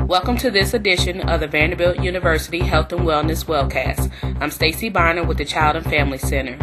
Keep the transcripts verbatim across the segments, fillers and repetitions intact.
Welcome to this edition of the Vanderbilt University Health and Wellness Wellcast. I'm Stacy Bonner with the Child and Family Center.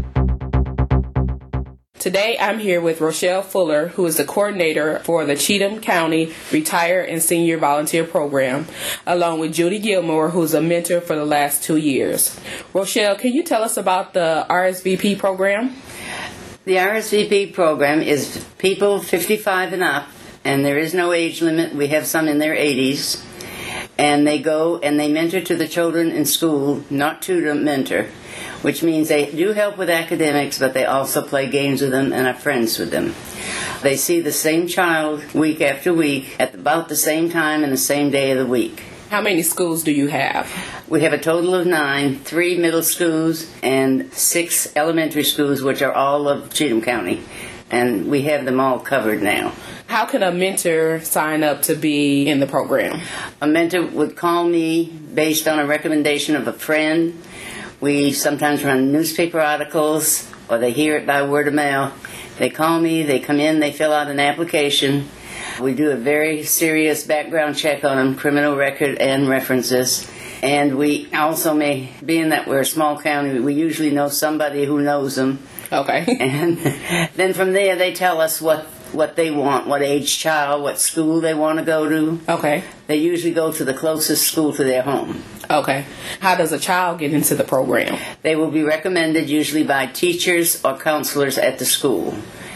Today I'm here with Rochelle Fuller, who is the coordinator for the Cheatham County Retire and Senior Volunteer Program, along with Judy Gilmore, who's a mentor for the last two years. Rochelle, can you tell us about the R S V P program? The R S V P program is people fifty-five and up, and there is no age limit. We have some in their eighties, and they go and they mentor to the children in school, not tutor, mentor, which means they do help with academics, but they also play games with them and are friends with them. They see the same child week after week at about the same time and the same day of the week. How many schools do you have? We have a total of nine, three middle schools and six elementary schools, which are all of Cheatham County, and we have them all covered now. How can a mentor sign up to be in the program? A mentor would call me based on a recommendation of a friend. We sometimes run newspaper articles, or they hear it by word of mouth. They call me, they come in, they fill out an application. We do a very serious background check on them, criminal record and references. And we also may, being that we're a small county, we usually know somebody who knows them. Okay. And then from there they tell us what, what they want, what age child, what school they want to go to. Okay. They usually go to the closest school to their home. Okay. How does a child get into the program? They will be recommended usually by teachers or counselors at the school.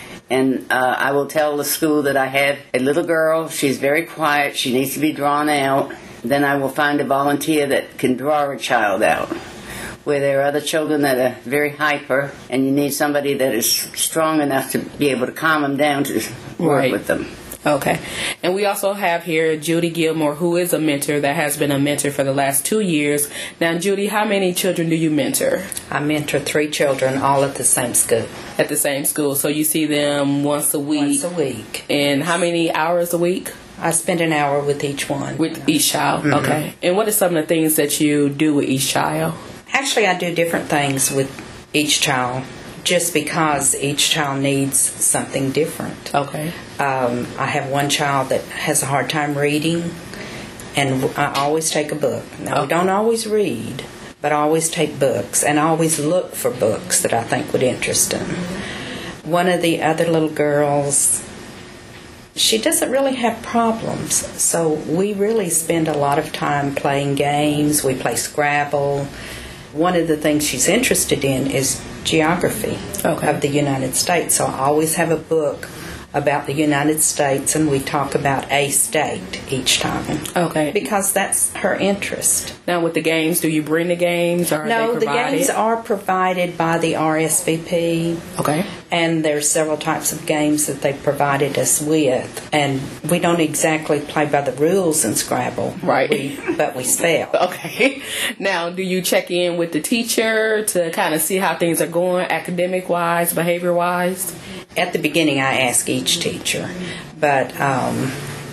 And uh, I will tell the school that I have a little girl. She's very quiet. She needs to be drawn out. Then I will find a volunteer that can draw a child out. Where there are other children that are very hyper, and you need somebody that is strong enough to be able to calm them down to work Right. with them. Okay. And we also have here Judy Gilmore, who is a mentor that has been a mentor for the last two years. Now, Judy, how many children do you mentor? I mentor three children, all at the same school. At the same school. So you see them once a week? Once a week. And how many hours a week? I spend an hour with each one. With each child? Mm-hmm. Okay. And what are some of the things that you do with each child? Actually, I do different things with each child, just because each child needs something different. Okay. Um, I have one child that has a hard time reading, and I always take a book. Now, Okay. we don't always read, but I always take books, and I always look for books that I think would interest them. One of the other little girls, she doesn't really have problems, so we really spend a lot of time playing games. We play Scrabble. One of the things she's interested in is geography Okay. of the United States. So I always have a book about the United States, and we talk about a state each time. Okay. Because that's her interest. Now, with the games, do you bring the games, or are No, they the provided? games are provided by the R S V P. Okay. And there's several types of games that they provided us with. And we don't exactly play by the rules in Scrabble. Right. We, but we spell. Okay. Now, do you check in with the teacher to kind of see how things are going, academic-wise, behavior-wise? At the beginning, I ask each teacher. But um,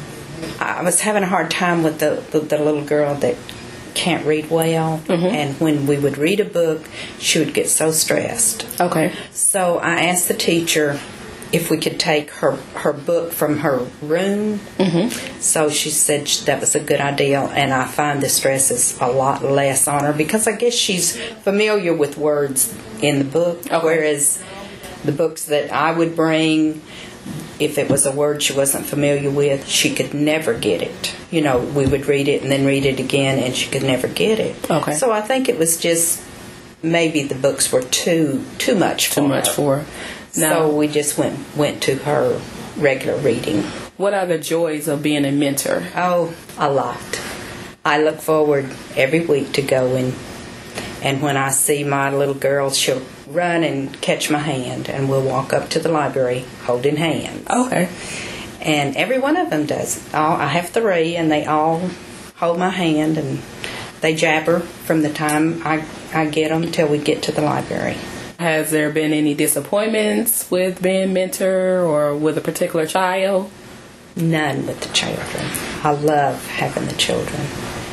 I was having a hard time with the, the, the little girl that can't read well. Mm-hmm. And when we would read a book, she would get so stressed. Okay. So I asked the teacher if we could take her, her book from her room. Mm-hmm. So she said that was a good idea, and I find the stress is a lot less on her because I guess she's familiar with words in the book, Okay. whereas the books that I would bring, if it was a word she wasn't familiar with, she could never get it. You know, we would read it and then read it again, and she could never get it. Okay. So I think it was just maybe the books were too too much for Too much her. for her. Now, So we just went went to her regular reading. what are the joys of being a mentor? Oh, a lot. I look forward every week to going, and when I see my little girl, she'll run and catch my hand, and we'll walk up to the library holding hands. Okay. And every one of them does. All, I have three, and they all hold my hand, and they jabber from the time I, I get them till we get to the library. Has there been any disappointments with being mentor or with a particular child? None with the children. I love having the children.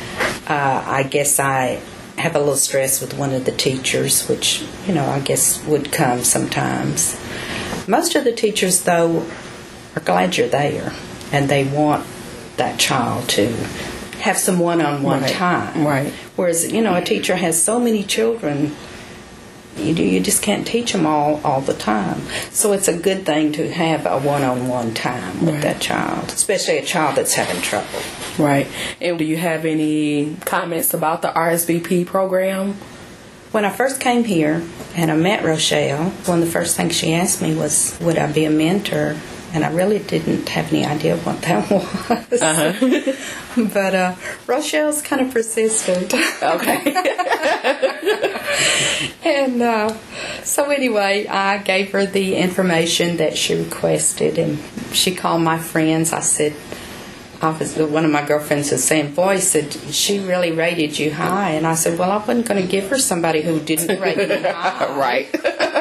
Uh, I guess I have a little stress with one of the teachers, which, you know, I guess would come sometimes. Most of the teachers, though, are glad you're there, and they want that child to have some one-on-one Right. time. Right. Whereas, you know, a teacher has so many children, you do, you just can't teach them all all the time. So it's a good thing to have a one-on-one time with Right. that child, especially a child that's having trouble. Right. And do you have any comments about the R S V P program? When I first came here and I met Rochelle, one of the first things she asked me was, would I be a mentor? And I really didn't have any idea what that was. Uh-huh. But uh, Rochelle's kind of persistent. Okay. And uh, so anyway, I gave her the information that she requested, and she called my friends. I said, I was, one of my girlfriends was saying, boy, said, she really rated you high. And I said, well, I wasn't going to give her somebody who didn't rate me high. Right.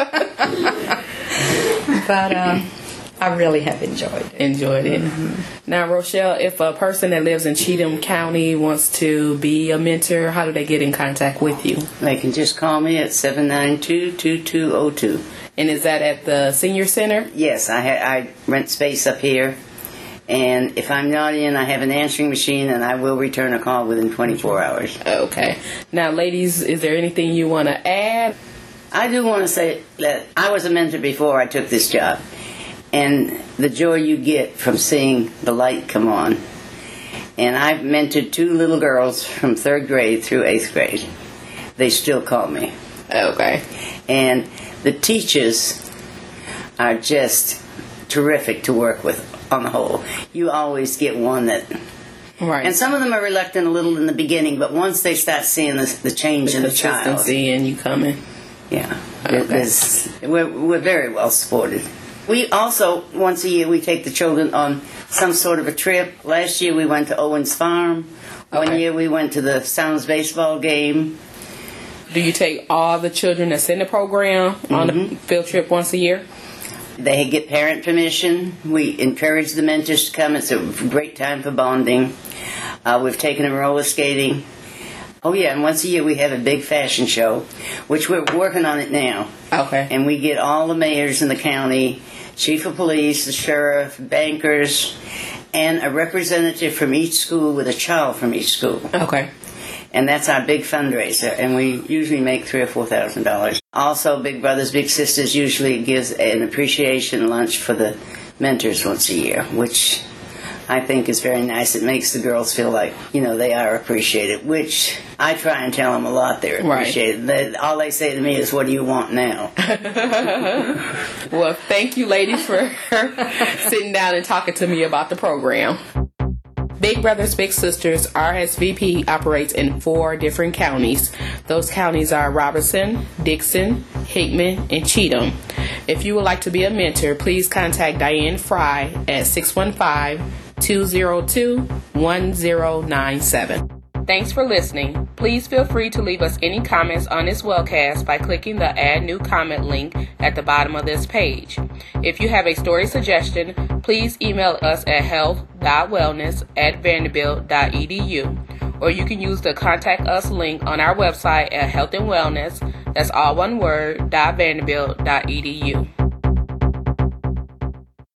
But uh, I really have enjoyed it. Enjoyed it. Mm-hmm. Now, Rochelle, if a person that lives in Cheatham County wants to be a mentor, how do they get in contact with you? They can just call me at seven nine two, two two zero two. And is that at the senior center? Yes, I, ha- I rent space up here. And if I'm not in, I have an answering machine, and I will return a call within twenty-four hours. Okay. Now, ladies, is there anything you want to add? I do want to say that I was a mentor before I took this job. And the joy you get from seeing the light come on. And I've mentored two little girls from third grade through eighth grade. They still call me. Okay. And the teachers are just terrific to work with on the whole. You always get one that... Right. And some of them are reluctant a little in the beginning, but once they start seeing the, the change in the child... Consistency and you coming. Yeah. Okay. It is, we're, we're very well supported. We also, once a year, we take the children on some sort of a trip. Last year we went to Owen's Farm. One Okay. year we went to the Sounds baseball game. Do you take all the children that's in the program on Mm-hmm. the field trip once a year? They get parent permission. We encourage the mentors to come. It's a great time for bonding. Uh, we've taken them roller skating. Oh, yeah, and once a year we have a big fashion show, which we're working on it now. Okay. And we get all the mayors in the county, chief of police, the sheriff, bankers, and a representative from each school with a child from each school. Okay. And that's our big fundraiser, and we usually make three or four thousand dollars. Also, Big Brothers Big Sisters usually gives an appreciation lunch for the mentors once a year, which I think is very nice. It makes the girls feel like, you know, they are appreciated, which I try and tell them a lot they're Right. appreciated. They, all they say to me is, what do you want now? Well, thank you, ladies, for sitting down and talking to me about the program. Big Brothers Big Sisters R S V P operates in four different counties. Those counties are Robertson, Dixon, Hickman, and Cheatham. If you would like to be a mentor, please contact Diane Fry at six one five, two zero two, one zero nine seven. Thanks for listening. Please feel free to leave us any comments on this webcast by clicking the Add New Comment link at the bottom of this page. If you have a story suggestion, please email us at health dot wellness at vanderbilt dot e d u, or you can use the Contact Us link on our website at health and wellness, that's all one word, dot vanderbilt dot e d u.